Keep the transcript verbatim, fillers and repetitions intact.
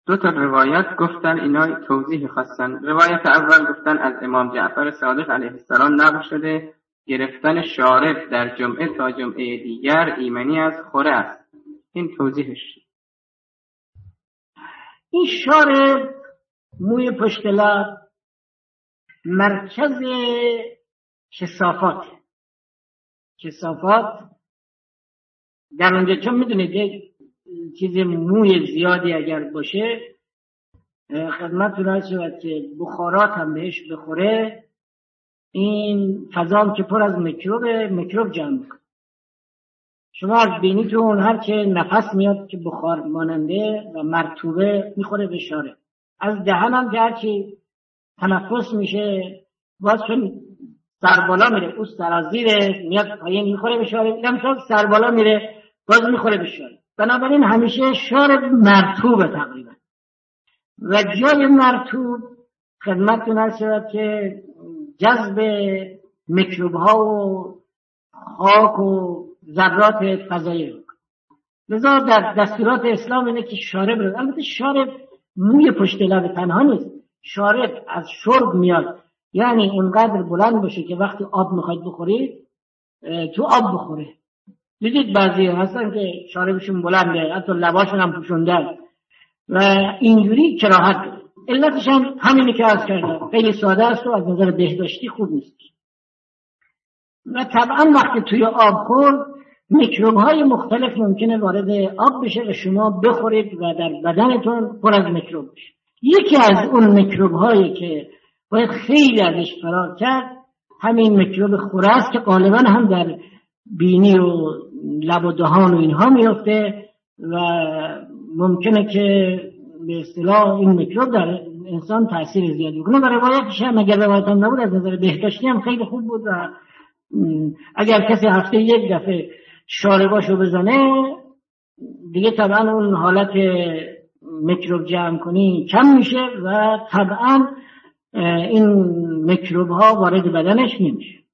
دو تا روایت گفتن، اینا توضیح خواستن. روایت اول گفتن از امام جعفر صادق علیه السلام نقل شده گرفتن شارب در جمعه تا جمعه دیگر ایمنی از خوره است. این توضیحش. این شارب، موی پشت لب، مرکز کثافات کثافات در اونجا، چون میدونید یک چیز موی زیادی اگر باشه خدمتتون عرض شود که بخارات هم بهش بخوره، این فضا که پر از میکروب میکروب جمع میکنه. شما از بینیتون هر که نفس میاد که بخار ماننده و مرطوبه میخوره به شارب، از دهن هم که هر چی تنفس میشه باز چون سربالا میره، او سرازیره میاد پایین میخوره به شارب، هم سربالا میره باز میخوره به شارب. بنابراین همیشه شارب مرطوبه تقریبا، و جای مرطوب خدمتتون عرض شود که جذب میکروب ها و خاک و ذرات فضایی رو. لذا در دستورات اسلام اینه که شارب رو، البته شارب موی پشت لب تنها نیست، شارب از شرب میاد، یعنی اونقدر بلند باشه که وقتی آب میخواید بخورید تو آب بخوره. دیدید بعضی هستن که شاربشون بلنده، حتی لباشون هم پوشوندن و اینجوری کراهت داره. علتش هم همینی که عرض کردم، خیلی ساده است و از نظر بهداشتی خوب نیست. و طبعا وقتی توی آب خورد میکروب های مختلف ممکنه وارد آب بشه و شما بخورید و در بدنتون پر از میکروب بشه. یکی از اون میکروب هایی که باید خیلی ازش فرار کرد همین میکروب خوره است که غالبا هم در بینی و لب و دهان و اینها میفته و ممکنه که به اصطلاح این میکروب در انسان تاثیر زیادی بکنه. و روایتش هم اگر روایت هم نبود از نظر بهداشتی هم خیلی خوب بود و اگر کسی هفته یک دفعه شارباشو بزنه دیگه طبعا اون حالت میکروب جمع کنی کم میشه و طبعا این میکروب ها وارد بدنش نمیشه.